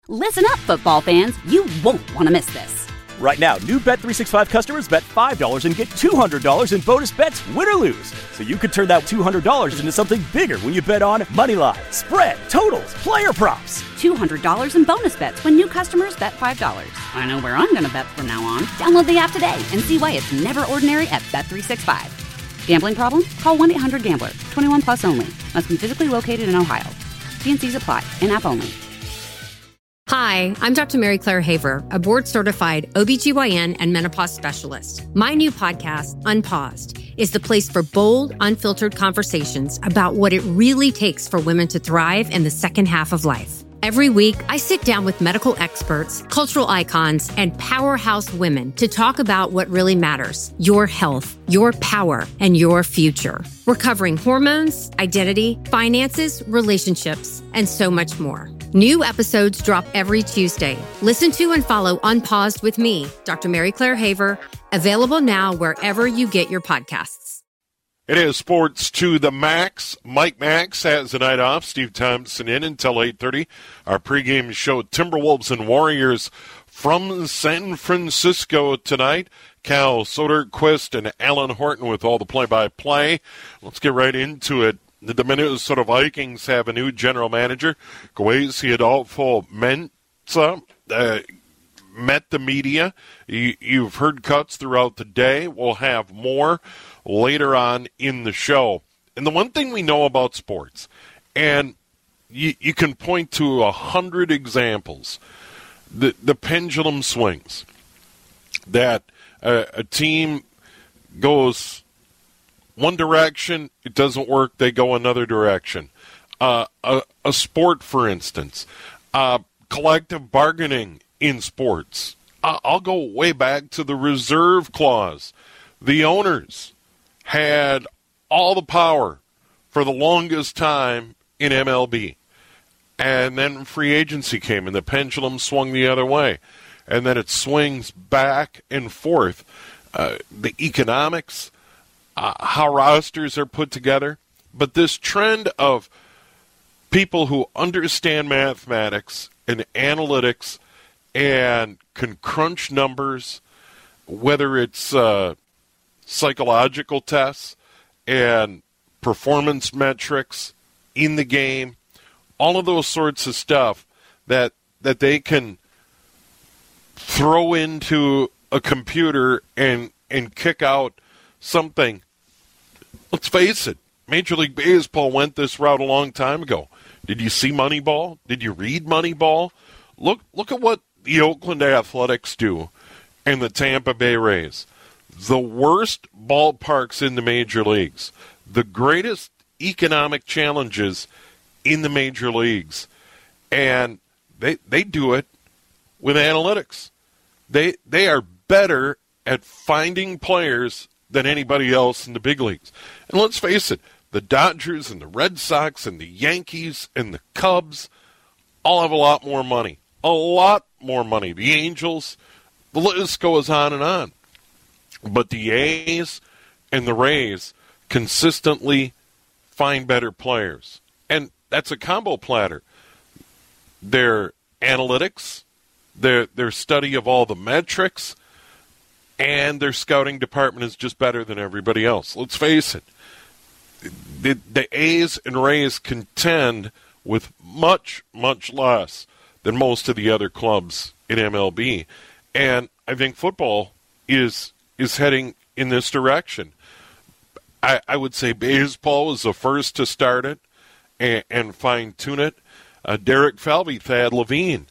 Listen up, football fans. You won't want to miss this. Right now, new Bet365 customers bet $5 and get $200 in bonus bets, win or lose. So you could turn that $200 into something bigger when you bet on moneyline, spread, totals, player props. $200 in bonus bets when new customers bet $5. I know where I'm going to bet from now on. Download the app today and see why it's never ordinary at Bet365. Gambling problem? Call 1-800-GAMBLER. 21 plus only. Must be physically located in Ohio. T&Cs apply. In-app only. Hi, I'm Dr. Mary Claire Haver, a board-certified OBGYN and menopause specialist. My new podcast, Unpaused, is the place for bold, unfiltered conversations about what it really takes for women to thrive in the second half of life. Every week, I sit down with medical experts, cultural icons, and powerhouse women to talk about what really matters: your health, your power, and your future. We're covering hormones, identity, finances, relationships, and so much more. New episodes drop every Tuesday. Listen to and follow Unpaused with me, Dr. Mary Claire Haver, available now wherever you get your podcasts. It is Sports to the Max. Mike Max has the night off. Steve Thompson in until 8:30. Our pregame show, Timberwolves and Warriors from San Francisco tonight. Cal Soderquist and Alan Horton with all the play-by-play. Let's get right into it. The Minnesota Vikings have a new general manager. Kwesi Adolfo-Mensah met the media. You've heard cuts throughout the day. We'll have more later on in the show. And the one thing we know about sports, and you can point to 100 examples, the pendulum swings, that a team goes one direction, it doesn't work, they go another direction. A sport, for instance, collective bargaining in sports. I'll go way back to the reserve clause. The owners had all the power for the longest time in MLB. And then free agency came and the pendulum swung the other way. And then it swings back and forth. The economics, how rosters are put together. But this trend of people who understand mathematics and analytics and can crunch numbers, whether it's psychological tests and performance metrics in the game, all of those sorts of stuff that they can throw into a computer and kick out something. Let's face it, Major League Baseball went this route a long time ago. Did you see Moneyball? Did you read Moneyball? Look at what the Oakland Athletics do and the Tampa Bay Rays. The worst ballparks in the major leagues. The greatest economic challenges in the major leagues. And they do it with analytics. They are better at finding players than anybody else in the big leagues. And let's face it, the Dodgers and the Red Sox and the Yankees and the Cubs all have a lot more money. A lot more money. The Angels, the list goes on and on. But the A's and the Rays consistently find better players. And that's a combo platter. Their analytics, their study of all the metrics, and their scouting department is just better than everybody else. Let's face it. The A's and Rays contend with much, much less than most of the other clubs in MLB. And I think football is heading in this direction. I would say baseball was the first to start it and fine-tune it. Derek Falvey, Thad Levine,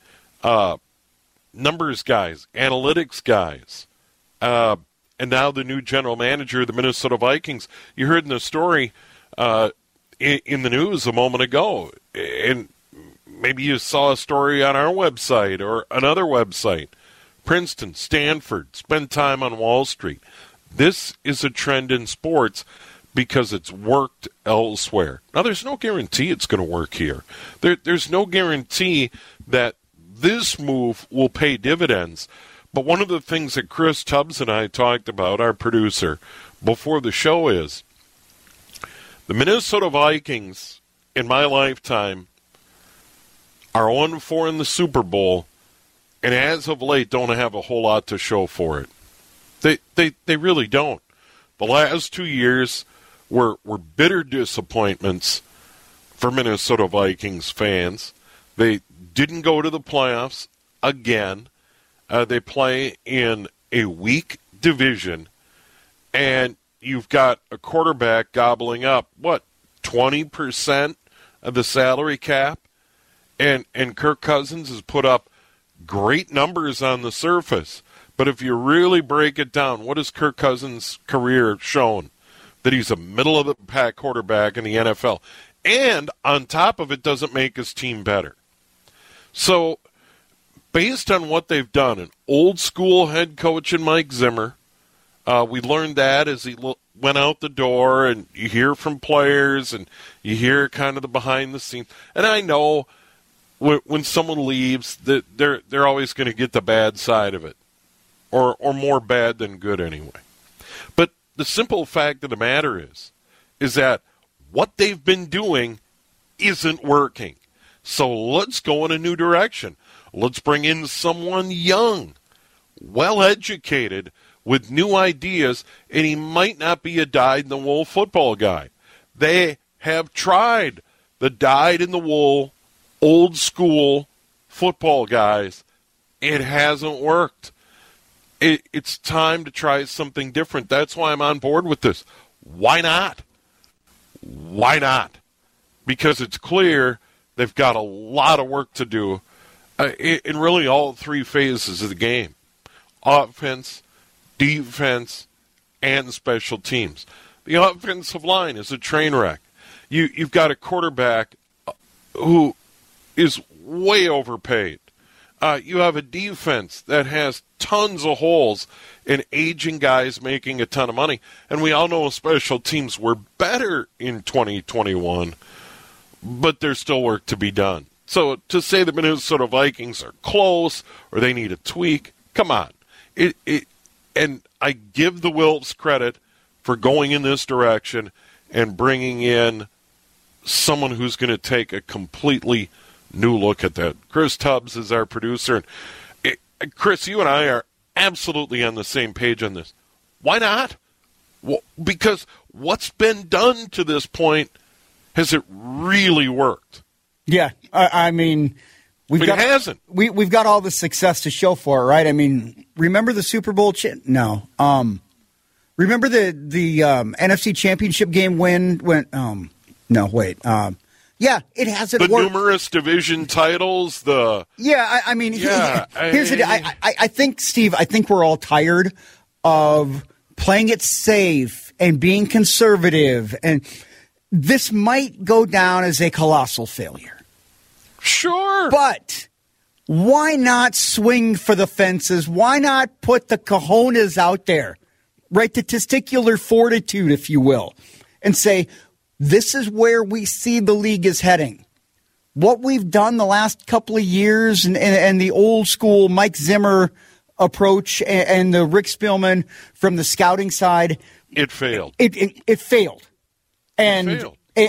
numbers guys, analytics guys, and now the new general manager of the Minnesota Vikings. You heard in the story in the news a moment ago, and maybe you saw a story on our website or another website. Princeton, Stanford, spend time on Wall Street. This is a trend in sports because it's worked elsewhere. Now, there's no guarantee it's going to work here. There's no guarantee that this move will pay dividends. But one of the things that Chris Tubbs and I talked about, our producer, before the show is the Minnesota Vikings, in my lifetime, are 1-4 in the Super Bowl, and as of late don't have a whole lot to show for it. They really don't. The last 2 years were bitter disappointments for Minnesota Vikings fans. They didn't go to the playoffs again. They play in a weak division, and you've got a quarterback gobbling up, 20% of the salary cap? And Kirk Cousins has put up great numbers on the surface. But if you really break it down, what has Kirk Cousins' career shown? That he's a middle-of-the-pack quarterback in the NFL. And on top of it, doesn't make his team better. So based on what they've done, an old-school head coach in Mike Zimmer, we learned that as he went out the door, and you hear from players, and you hear kind of the behind-the-scenes. And I know when someone leaves, that they're always going to get the bad side of it, or more bad than good anyway. But the simple fact of the matter is that what they've been doing isn't working. So let's go in a new direction. Let's bring in someone young, well-educated, with new ideas, and he might not be a dyed-in-the-wool football guy. They have tried the dyed-in-the-wool, old-school football guys. It hasn't worked. It's time to try something different. That's why I'm on board with this. Why not? Why not? Because it's clear they've got a lot of work to do in really all three phases of the game. Offense, defense, and special teams. The offensive line is a train wreck. You've got a quarterback who is way overpaid. You have a defense that has tons of holes and aging guys making a ton of money. And we all know special teams were better in 2021, but there's still work to be done. So to say the Minnesota Vikings are close or they need a tweak, come on. And I give the Wilfs credit for going in this direction and bringing in someone who's going to take a completely new look at that. Chris Tubbs is our producer. And Chris, you and I are absolutely on the same page on this. Why not? Well, because what's been done to this point, has it really worked? Yeah, I mean, it hasn't. We've got all the success to show for it, right? I mean, remember the Super Bowl? No. Remember the NFC Championship game win? No, wait. Yeah, it hasn't worked. The numerous division titles, I mean, here's the deal. I think, Steve, we're all tired of playing it safe and being conservative, and this might go down as a colossal failure. Sure. But why not swing for the fences? Why not put the cojones out there, right? The testicular fortitude, if you will, and say, this is where we see the league is heading. What we've done the last couple of years and the old school Mike Zimmer approach and the Rick Spielman from the scouting side. It failed. It failed. And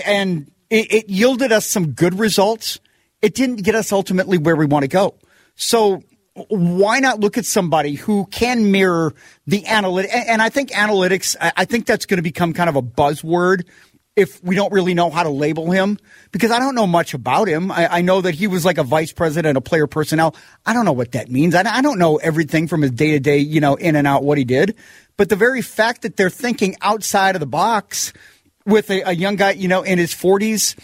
it yielded us some good results. It didn't get us ultimately where we want to go. So why not look at somebody who can mirror the analytics? And I think analytics, I think that's going to become kind of a buzzword if we don't really know how to label him, because I don't know much about him. I know that he was like a vice president of player personnel. I don't know what that means. I don't know everything from his day-to-day, in and out what he did. But the very fact that they're thinking outside of the box with a young guy, in his 40s,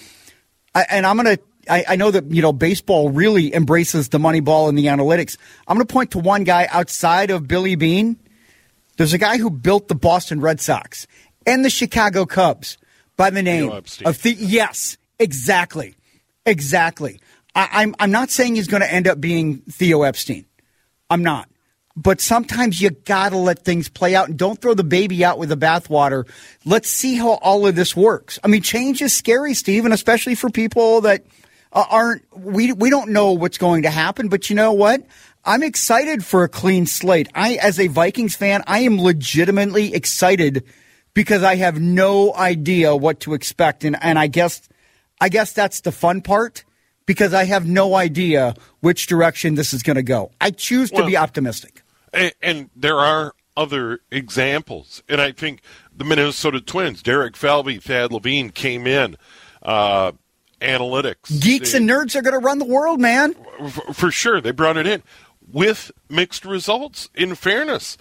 I know that, baseball really embraces the money ball and the analytics. I'm going to point to one guy outside of Billy Beane. There's a guy who built the Boston Red Sox and the Chicago Cubs by the name of yes, exactly. I'm not saying he's going to end up being Theo Epstein. I'm not. But sometimes you got to let things play out and don't throw the baby out with the bathwater. Let's see how all of this works. I mean, change is scary, Steve, and especially for people that we don't know what's going to happen. But you know what? I'm excited for a clean slate. As a Vikings fan, I am legitimately excited because I have no idea what to expect. And I guess that's the fun part, because I have no idea which direction this is going to go. I choose to be optimistic. And there are other examples. And I think the Minnesota Twins, Derek Falvey, Thad Levine came in. Analytics. Geeks and nerds are going to run the world, man. For sure. They brought it in with mixed results, in fairness.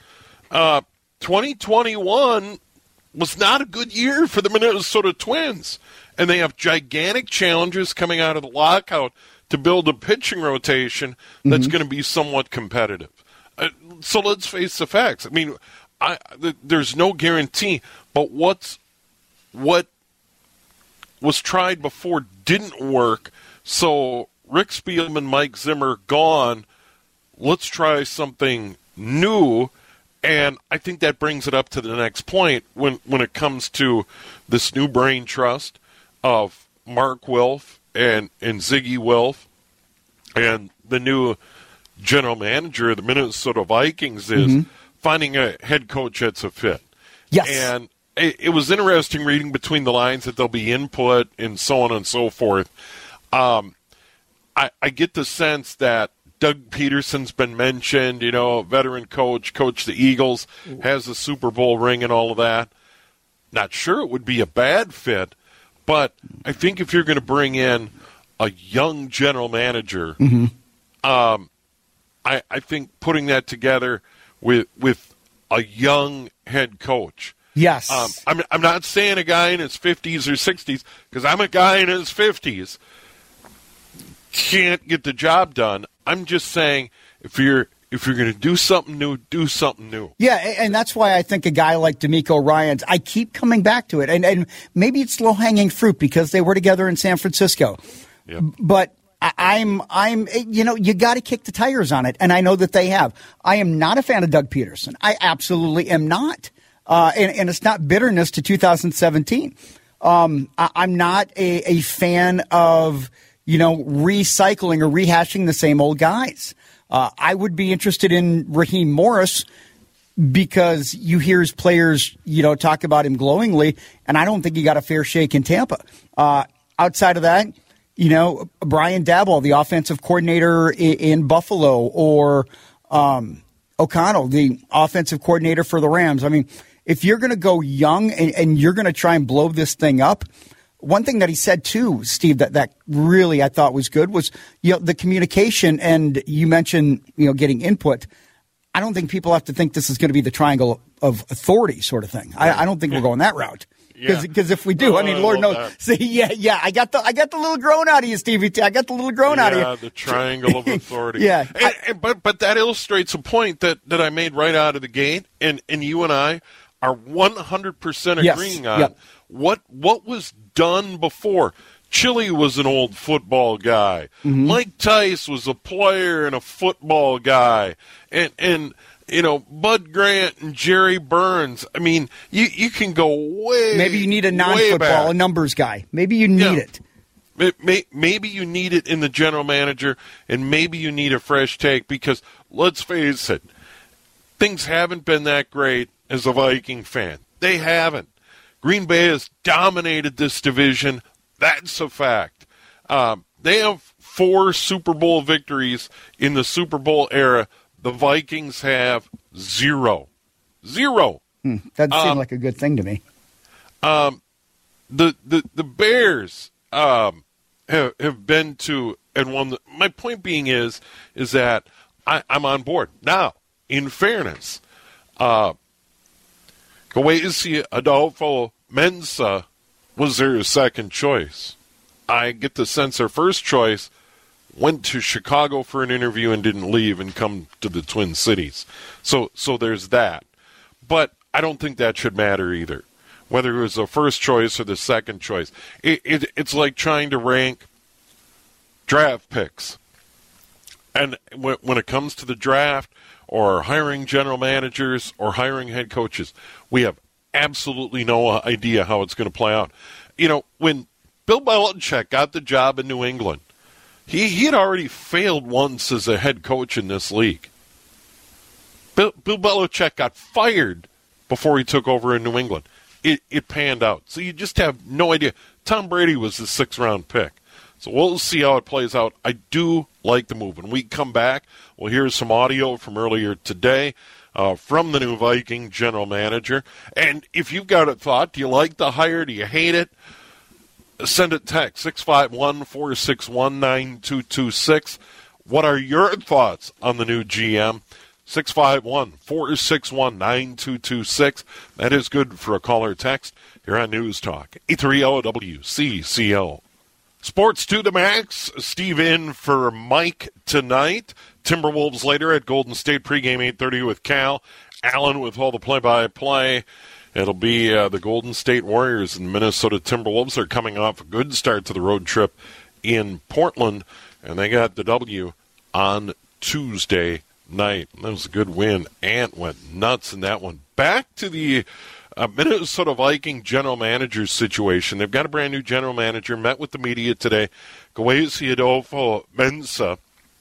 2021 was not a good year for the Minnesota Twins. And they have gigantic challenges coming out of the lockout to build a pitching rotation that's going to be somewhat competitive. So let's face the facts. I mean, there's no guarantee, but what was tried before didn't work. So Rick Spielman, Mike Zimmer gone. Let's try something new. And I think that brings it up to the next point when it comes to this new brain trust of Mark Wilf and Ziggy Wilf, and the new general manager of the Minnesota Vikings is finding a head coach that's a fit. Yes. And it was interesting reading between the lines that there'll be input and so on and so forth. I get the sense that Doug Peterson's been mentioned, veteran coach the Eagles, has a Super Bowl ring and all of that. Not sure it would be a bad fit, but I think if you're going to bring in a young general manager, I think putting that together with a young head coach. Yes. I'm not saying a guy in his 50s or 60s, because I'm a guy in his 50s, can't get the job done. I'm just saying if you're going to do something new, do something new. Yeah, and that's why I think a guy like D'Amico Ryans, I keep coming back to it. And maybe it's low-hanging fruit because they were together in San Francisco. Yep. But I'm you got to kick the tires on it, and I know that they have. I am not a fan of Doug Peterson. I absolutely am not. And it's not bitterness to 2017. I'm not a fan of, recycling or rehashing the same old guys. I would be interested in Raheem Morris because you hear his players, talk about him glowingly, and I don't think he got a fair shake in Tampa. Outside of that, Brian Daboll, the offensive coordinator in Buffalo, or O'Connell, the offensive coordinator for the Rams. I mean, if you're going to go young and you're going to try and blow this thing up, one thing that he said too, Steve, that really I thought was good was, the communication, and you mentioned, getting input. I don't think people have to think this is going to be the triangle of authority sort of thing. I don't think we're going that route. Because if we do, Lord knows. See, I got the little groan out of you, Stevie. I got the little groan out of you. Yeah, the triangle of authority. Yeah, but that illustrates a point that I made right out of the gate, and you and I are 100% agreeing on. Yep. What was done before. Chili was an old football guy. Mike Tice was a player and a football guy, and Bud Grant and Jerry Burns. I mean, you can go way. Maybe you need a non-football, a numbers guy. Maybe you need it. Maybe you need it in the general manager, and maybe you need a fresh take because, let's face it, things haven't been that great as a Viking fan. They haven't. Green Bay has dominated this division. That's a fact. They have 4 Super Bowl victories in the Super Bowl era. The Vikings have 0. 0. That seemed like a good thing to me. The Bears have been to and won. My point being is that I'm on board. Now, in fairness, Kwesi Adolfo Mensah was their second choice. I get the sense their first choice went to Chicago for an interview and didn't leave and come to the Twin Cities. So there's that. But I don't think that should matter either, whether it was the first choice or the second choice. It's like trying to rank draft picks. And when it comes to the draft or hiring general managers or hiring head coaches, we have absolutely no idea how it's going to play out. When Bill Belichick got the job in New England, he had already failed once as a head coach in this league. Bill Belichick got fired before he took over in New England. It panned out. So you just have no idea. Tom Brady was the 6th-round pick. So we'll see how it plays out. I do like the move. When we come back, we'll hear some audio from earlier today from the new Viking general manager. And if you've got a thought, do you like the hire? Do you hate it? Send a text, 651-461-9226. What are your thoughts on the new GM? 651-461-9226. That is good for a caller text here on News Talk. 830 WCCO. Sports to the max. Steve in for Mike tonight. Timberwolves later at Golden State pregame 8:30 with Cal. Allen with all the play-by-play. It'll be the Golden State Warriors and Minnesota Timberwolves. Are coming off a good start to the road trip in Portland, and they got the W on Tuesday night. That was a good win. Ant went nuts in that one. Back to the Minnesota Viking general manager situation. They've got a brand new general manager. Met with the media today, Kwesi Adolfo-Mensah.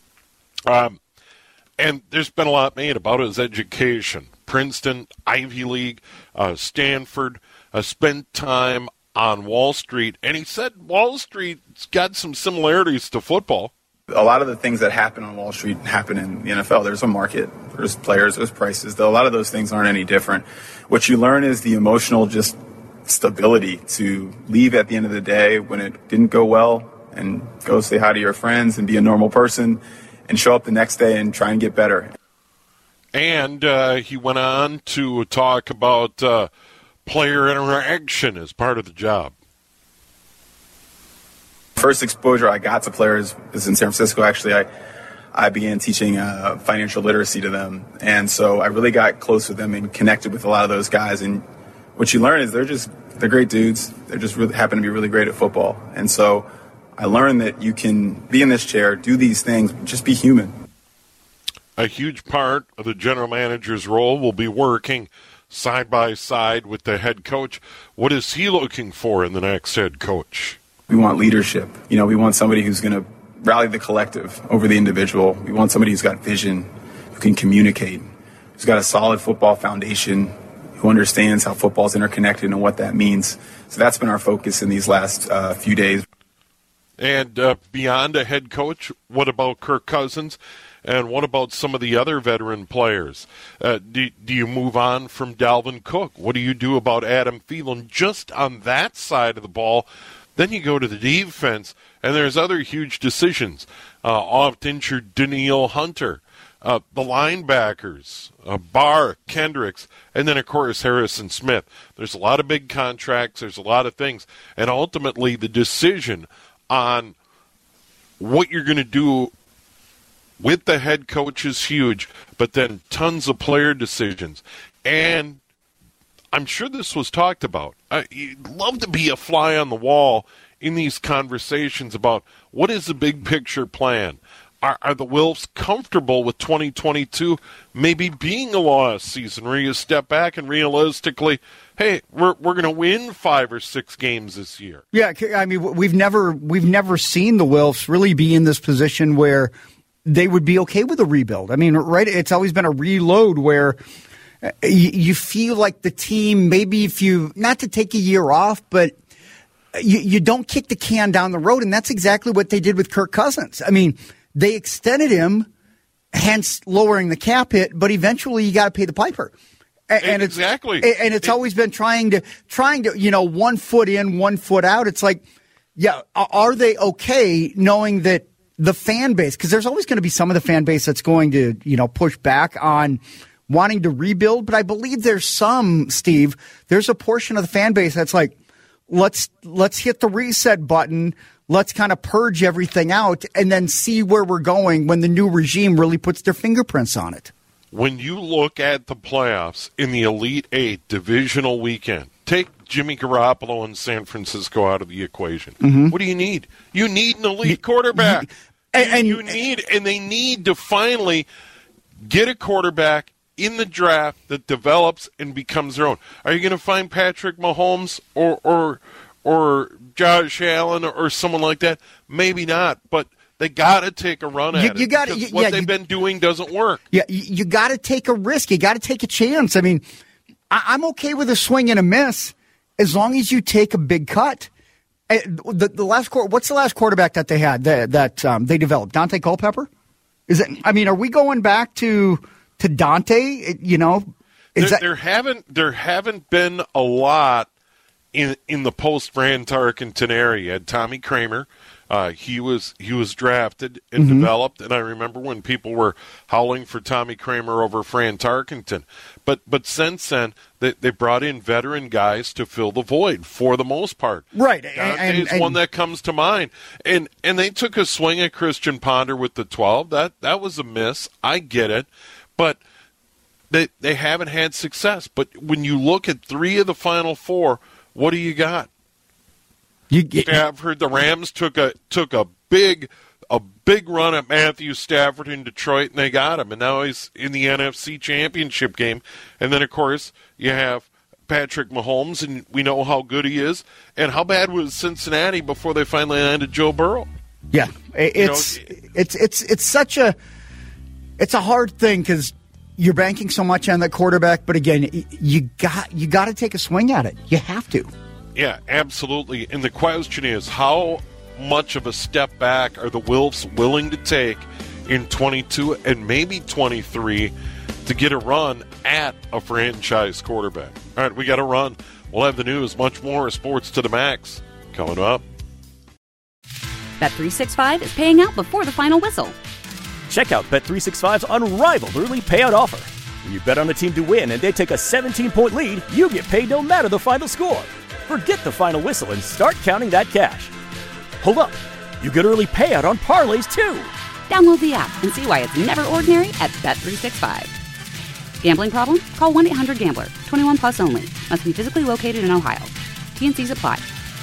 And there's been a lot made about his education. Princeton, Ivy League, Stanford, spent time on Wall Street. And he said Wall Street's got some similarities to football. A lot of the things that happen on Wall Street happen in the NFL. There's a market, there's players, there's prices. Though a lot of those things aren't any different. What you learn is the emotional just stability to leave at the end of the day when it didn't go well and go say hi to your friends and be a normal person and show up the next day and try and get better. And he went on to talk about player interaction as part of the job. First exposure I got to players is in San Francisco. Actually, I began teaching financial literacy to them. And so I really got close with them and connected with a lot of those guys. And what you learn is they're great dudes. They just really happen to be really great at football. And so I learned that you can be in this chair, do these things, just be human. A huge part of the general manager's role will be working side by side with the head coach. What is he looking for in the next head coach? We want leadership. We want somebody who's going to rally the collective over the individual. We want somebody who's got vision, who can communicate, who's got a solid football foundation, who understands how football's interconnected and what that means. So that's been our focus in these last few days. And beyond a head coach, what about Kirk Cousins? And what about some of the other veteran players? Do you move on from Dalvin Cook? What do you do about Adam Thielen just on that side of the ball? Then you go to the defense, and there's other huge decisions. Oft-injured Danielle Hunter, the linebackers, Barr, Kendricks, and then, of course, Harrison Smith. There's a lot of big contracts. There's a lot of things. And ultimately, the decision on what you're going to do with the head coach is huge, but then tons of player decisions. And I'm sure this was talked about. You'd love to be a fly on the wall in these conversations about what is the big picture plan. Are the Wilfs comfortable with 2022 maybe being a lost season where you step back and realistically, hey, we're going to win 5 or 6 games this year? Yeah, I mean, we've never seen the Wilfs really be in this position where they would be okay with a rebuild. I mean, right? It's always been a reload where you feel like the team, maybe if you, not to take a year off, but you don't kick the can down the road, and that's exactly what they did with Kirk Cousins. I mean, they extended him, hence lowering the cap hit, but eventually you got to pay the piper. And exactly. It's always been trying to, 1 foot in, 1 foot out. It's like, yeah, are they okay knowing that the fan base, because there's always going to be some of the fan base that's going to, push back on wanting to rebuild. But I believe there's some, Steve, there's a portion of the fan base that's like, let's hit the reset button. Let's kind of purge everything out and then see where we're going when the new regime really puts their fingerprints on it. When you look at the playoffs in the Elite Eight divisional weekend, take Jimmy Garoppolo and San Francisco out of the equation. Mm-hmm. What do you need? You need an elite quarterback. And they need to finally get a quarterback in the draft that develops and becomes their own. Are you going to find Patrick Mahomes or Josh Allen or someone like that? Maybe not, but they got to take a run at it. What they've been doing doesn't work. Yeah, you got to take a risk. You got to take a chance. I mean, I'm okay with a swing and a miss as long as you take a big cut. The last what's the last quarterback that they had that they developed? Dante Culpepper? Is it? I mean, are we going back to Dante? You know, there haven't been a lot in the post Fran Tarkenton area. You had Tommy Kramer. He was drafted and developed, and I remember when people were howling for Tommy Kramer over Fran Tarkenton. But since then, they brought in veteran guys to fill the void for the most part. Right, Dante's one that comes to mind, and they took a swing at Christian Ponder with the 12. That was a miss. I get it, but they haven't had success. But when you look at 3 of the Final 4, what do you got? I've heard the Rams took a big run at Matthew Stafford in Detroit, and they got him, and now he's in the NFC Championship game. And then, of course, you have Patrick Mahomes, and we know how good he is. And how bad was Cincinnati before they finally landed Joe Burrow? Yeah, it's a hard thing because you're banking so much on that quarterback. But again, you got to take a swing at it. You have to. Yeah, absolutely. And the question is, how much of a step back are the Wilfs willing to take in 22 and maybe 23 to get a run at a franchise quarterback? All right, we got to run. We'll have the news, much more Sports to the Max coming up. Bet365 is paying out before the final whistle. Check out Bet365's unrivaled early payout offer. When you bet on a team to win and they take a 17-point lead, you get paid no matter the final score. Forget the final whistle and start counting that cash. Hold up. You get early payout on parlays, too. Download the app and see why it's never ordinary at Bet365. Gambling problem? Call 1-800-GAMBLER. 21 plus only. Must be physically located in Ohio. T&Cs apply.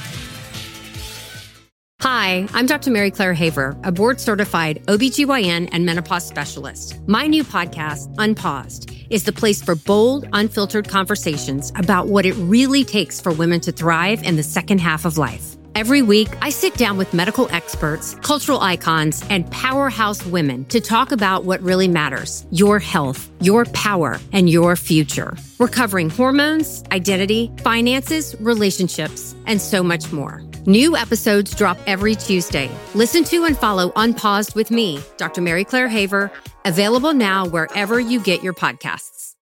Hi, I'm Dr. Mary Claire Haver, a board-certified OBGYN and menopause specialist. My new podcast, Unpaused, is the place for bold, unfiltered conversations about what it really takes for women to thrive in the second half of life. Every week, I sit down with medical experts, cultural icons, and powerhouse women to talk about what really matters: your health, your power, and your future. We're covering hormones, identity, finances, relationships, and so much more. New episodes drop every Tuesday. Listen to and follow Unpaused with me, Dr. Mary Claire Haver, available now wherever you get your podcasts.